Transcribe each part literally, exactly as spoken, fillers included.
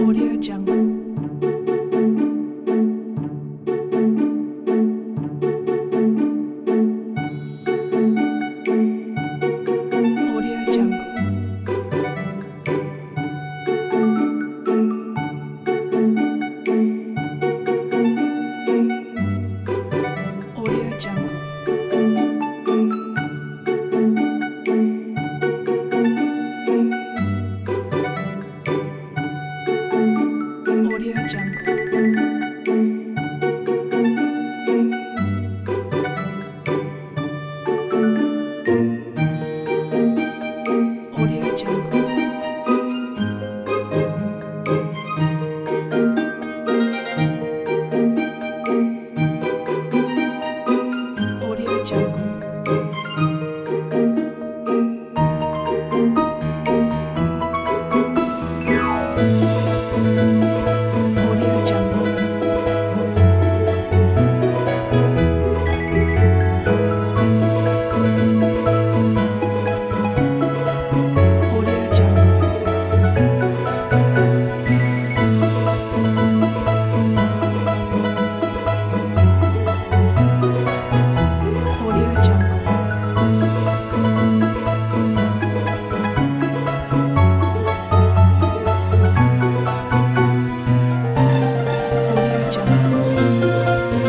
Audio Jungle. Audio Jungle. Audio Jungle. Audio Jungle. Audio Jungle. Audio Jungle. Audio Jungle. Audio Jungle. Audio Jungle. Audio Jungle.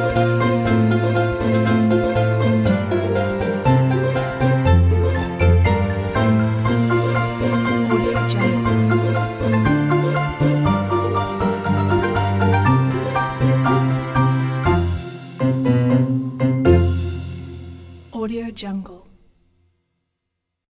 Audio Jungle. Audio Jungle.